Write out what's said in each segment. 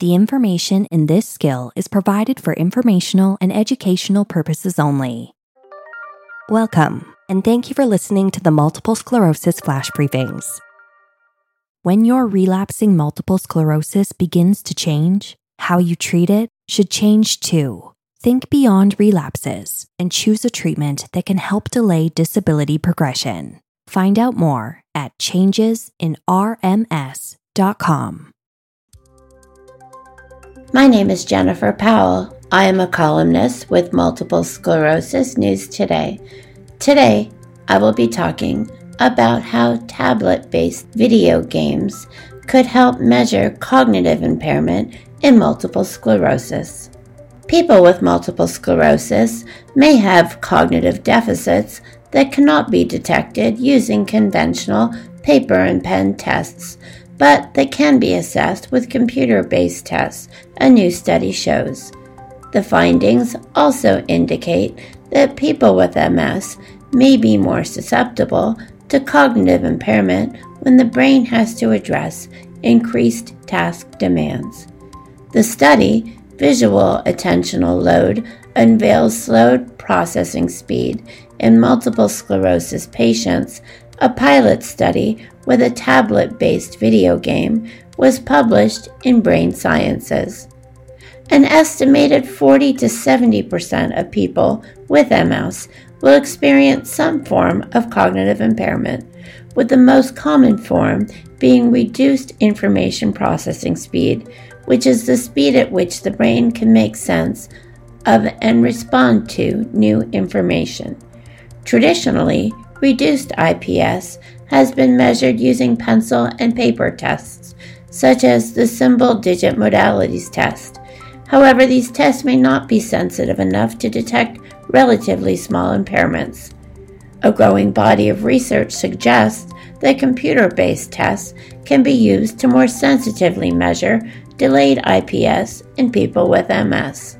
The information in this skill is provided for informational and educational purposes only. Welcome, and thank you for listening to the Multiple Sclerosis Flash Briefings. When your relapsing multiple sclerosis begins to change, how you treat it should change too. Think beyond relapses and choose a treatment that can help delay disability progression. Find out more at changesinrms.com. My name is Jennifer Powell. I am a columnist with Multiple Sclerosis News Today. Today, I will be talking about how tablet-based video games could help measure cognitive impairment in multiple sclerosis. People with multiple sclerosis may have cognitive deficits that cannot be detected using conventional paper and pen tests, but that can be assessed with computer-based tests, a new study shows. The findings also indicate that people with MS may be more susceptible to cognitive impairment when the brain has to address increased task demands. The study, Visual Attentional Load, unveils slowed processing speed in multiple sclerosis patients. A pilot study with a tablet-based video game was published in Brain Sciences. An estimated 40 to 70% of people with MS will experience some form of cognitive impairment, with the most common form being reduced information processing speed, which is the speed at which the brain can make sense of and respond to new information. Traditionally, reduced IPS has been measured using pencil and paper tests, such as the Symbol Digit Modalities test. However, these tests may not be sensitive enough to detect relatively small impairments. A growing body of research suggests that computer-based tests can be used to more sensitively measure delayed IPS in people with MS.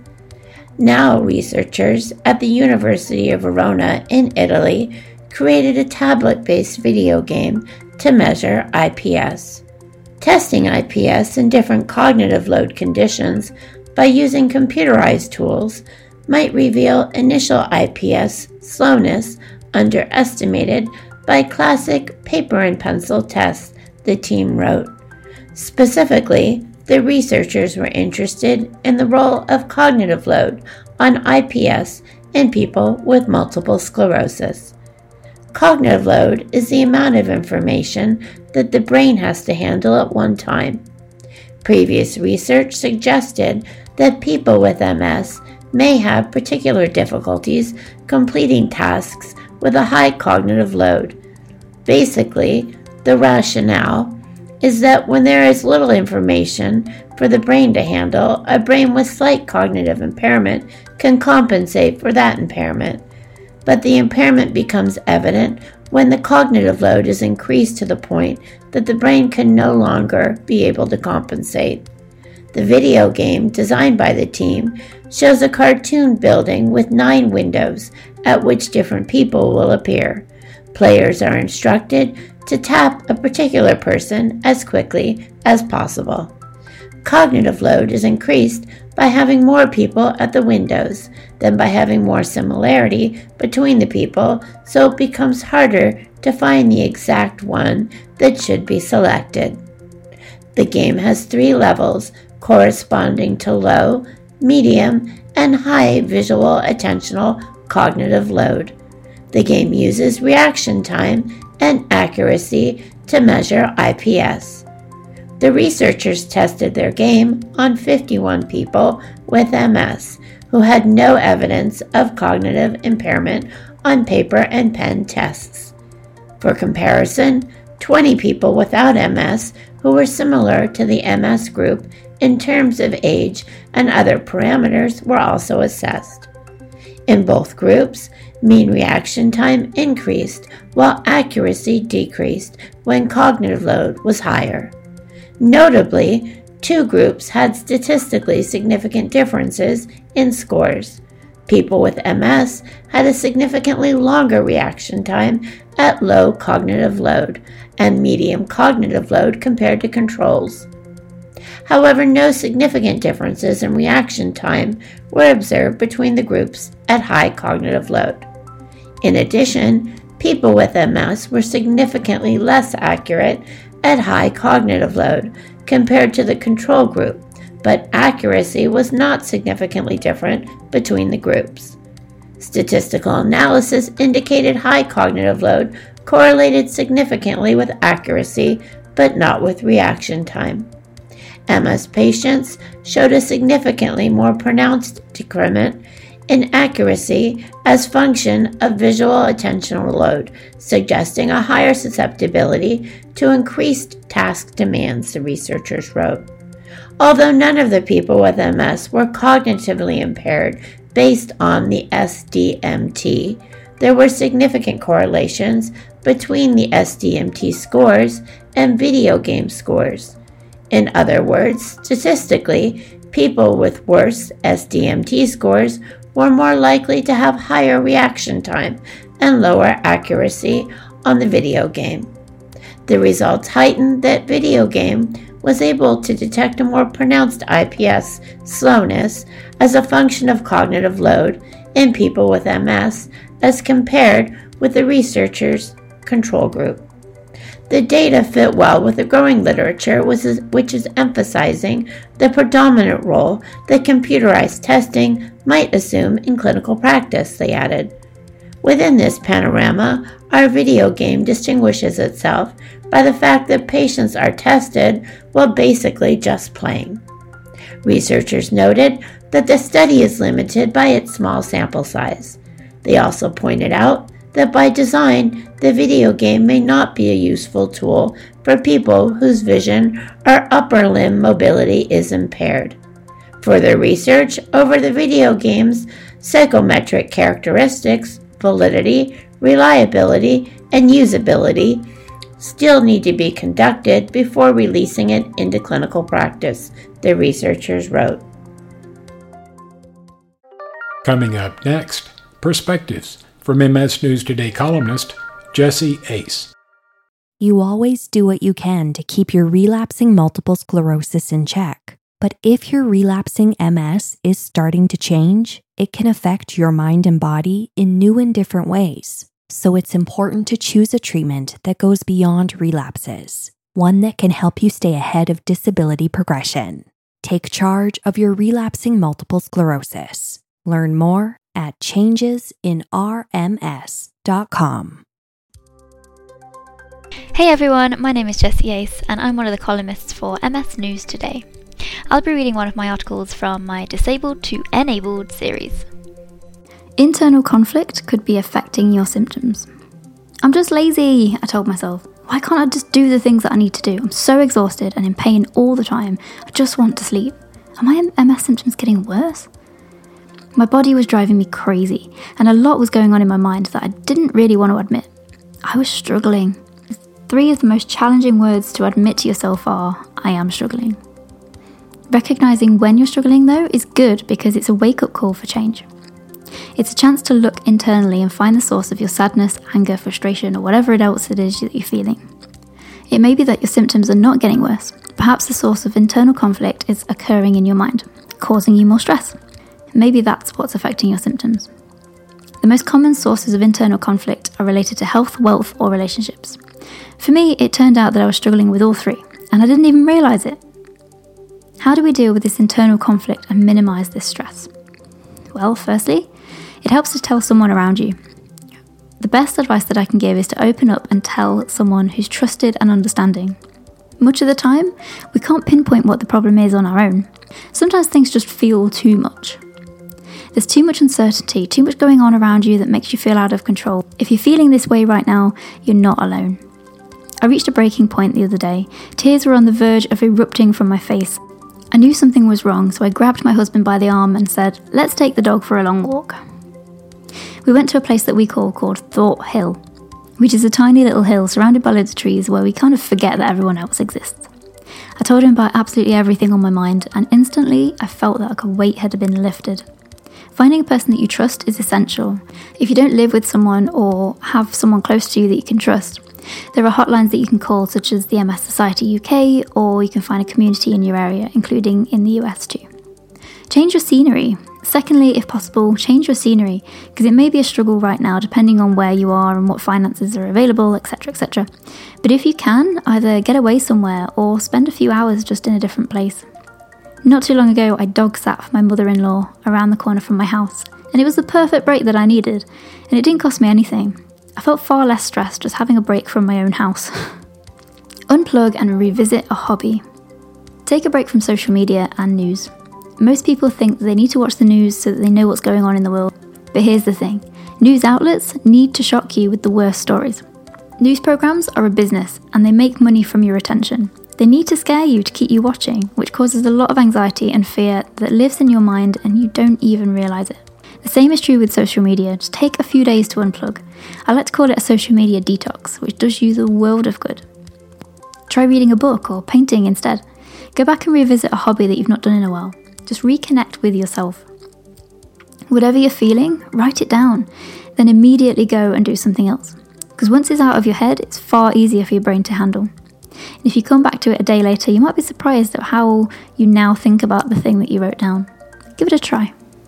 Now, researchers at the University of Verona in Italy created a tablet-based video game to measure IPS. Testing IPS in different cognitive load conditions by using computerized tools might reveal initial IPS slowness underestimated by classic paper and pencil tests, the team wrote. Specifically, the researchers were interested in the role of cognitive load on IPS in people with multiple sclerosis. Cognitive load is the amount of information that the brain has to handle at one time. Previous research suggested that people with MS may have particular difficulties completing tasks with a high cognitive load. Basically, the rationale is that when there is little information for the brain to handle, a brain with slight cognitive impairment can compensate for that impairment. But the impairment becomes evident when the cognitive load is increased to the point that the brain can no longer be able to compensate. The video game, designed by the team, shows a cartoon building with 9 windows at which different people will appear. Players are instructed to tap a particular person as quickly as possible. Cognitive load is increased by having more people at the windows than by having more similarity between the people, so it becomes harder to find the exact one that should be selected. The game has 3 levels corresponding to low, medium, and high visual attentional cognitive load. The game uses reaction time and accuracy to measure IPS. The researchers tested their game on 51 people with MS who had no evidence of cognitive impairment on paper and pen tests. For comparison, 20 people without MS who were similar to the MS group in terms of age and other parameters were also assessed. In both groups, mean reaction time increased while accuracy decreased when cognitive load was higher. Notably, 2 groups had statistically significant differences in scores. People with MS had a significantly longer reaction time at low cognitive load and medium cognitive load compared to controls. However, no significant differences in reaction time were observed between the groups at high cognitive load. In addition, people with MS were significantly less accurate at high cognitive load compared to the control group, but accuracy was not significantly different between the groups. Statistical analysis indicated high cognitive load correlated significantly with accuracy, but not with reaction time. MS patients showed a significantly more pronounced decrement in accuracy as function of visual attentional load, suggesting a higher susceptibility to increased task demands, the researchers wrote. Although none of the people with MS were cognitively impaired based on the SDMT, there were significant correlations between the SDMT scores and video game scores. In other words, statistically, people with worse SDMT scores were more likely to have higher reaction time and lower accuracy on the video game. The results heightened that video game was able to detect a more pronounced IPS slowness as a function of cognitive load in people with MS as compared with the researchers' control group. The data fit well with the growing literature, which is emphasizing the predominant role that computerized testing might assume in clinical practice, they added. Within this panorama, our video game distinguishes itself by the fact that patients are tested while basically just playing. Researchers noted that the study is limited by its small sample size. They also pointed out that by design, the video game may not be a useful tool for people whose vision or upper limb mobility is impaired. Further research over the video game's psychometric characteristics, validity, reliability, and usability still need to be conducted before releasing it into clinical practice, the researchers wrote. Coming up next, Perspectives from MS News Today columnist Jessie Ace. You always do what you can to keep your relapsing multiple sclerosis in check. But if your relapsing MS is starting to change, it can affect your mind and body in new and different ways. So it's important to choose a treatment that goes beyond relapses, one that can help you stay ahead of disability progression. Take charge of your relapsing multiple sclerosis. Learn more at changesinrms.com. Hey everyone, my name is Jessie Ace and I'm one of the columnists for MS News Today. I'll be reading one of my articles from my Disabled to Enabled series. Internal conflict could be affecting your symptoms. I'm just lazy, I told myself. Why can't I just do the things that I need to do? I'm so exhausted and in pain all the time. I just want to sleep. Are my MS symptoms getting worse? My body was driving me crazy, and a lot was going on in my mind that I didn't really want to admit. I was struggling. 3 of the most challenging words to admit to yourself are, I am struggling. Recognizing when you're struggling, though, is good because it's a wake-up call for change. It's a chance to look internally and find the source of your sadness, anger, frustration, or whatever else it is that you're feeling. It may be that your symptoms are not getting worse. Perhaps the source of internal conflict is occurring in your mind, causing you more stress. Maybe that's what's affecting your symptoms. The most common sources of internal conflict are related to health, wealth, or relationships. For me, it turned out that I was struggling with all 3, and I didn't even realise it. How do we deal with this internal conflict and minimise this stress? Well, firstly, it helps to tell someone around you. The best advice that I can give is to open up and tell someone who's trusted and understanding. Much of the time, we can't pinpoint what the problem is on our own. Sometimes things just feel too much. There's too much uncertainty, too much going on around you that makes you feel out of control. If you're feeling this way right now, you're not alone. I reached a breaking point the other day. Tears were on the verge of erupting from my face. I knew something was wrong, so I grabbed my husband by the arm and said, let's take the dog for a long walk. We went to a place that we called Thought Hill, which is a tiny little hill surrounded by loads of trees where we kind of forget that everyone else exists. I told him about absolutely everything on my mind, and instantly I felt like a weight had been lifted. Finding a person that you trust is essential. If you don't live with someone or have someone close to you that you can trust, There are hotlines that you can call, such as the MS Society UK, or you can find a community in your area, including in the US too. Change your scenery. Secondly, if possible, change your scenery, because it may be a struggle right now depending on where you are and what finances are available, etc, etc. But if you can, either get away somewhere or spend a few hours just in a different place. Not too long ago, I dog sat for my mother-in-law around the corner from my house, and it was the perfect break that I needed, and it didn't cost me anything. I felt far less stressed just having a break from my own house. Unplug and revisit a hobby. Take a break from social media and news. Most people think that they need to watch the news so that they know what's going on in the world. But here's the thing. News outlets need to shock you with the worst stories. News programs are a business and they make money from your attention. They need to scare you to keep you watching, which causes a lot of anxiety and fear that lives in your mind and you don't even realise it. The same is true with social media. Just take a few days to unplug. I like to call it a social media detox, which does you the world of good. Try reading a book or painting instead. Go back and revisit a hobby that you've not done in a while. Just reconnect with yourself. Whatever you're feeling, write it down. Then immediately go and do something else. Because once it's out of your head, it's far easier for your brain to handle. And if you come back to it a day later, you might be surprised at how you now think about the thing that you wrote down. Give it a try.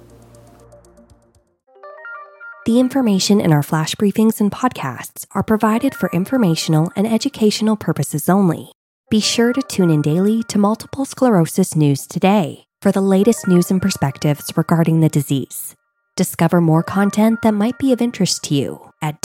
The information in our flash briefings and podcasts are provided for informational and educational purposes only. Be sure to tune in daily to Multiple Sclerosis News Today for the latest news and perspectives regarding the disease. Discover more content that might be of interest to you at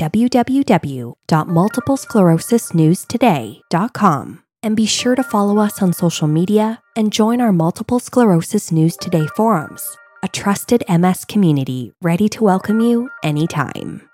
www.multiplesclerosisnewstoday.com. And be sure to follow us on social media and join our Multiple Sclerosis News Today forums, a trusted MS community ready to welcome you anytime.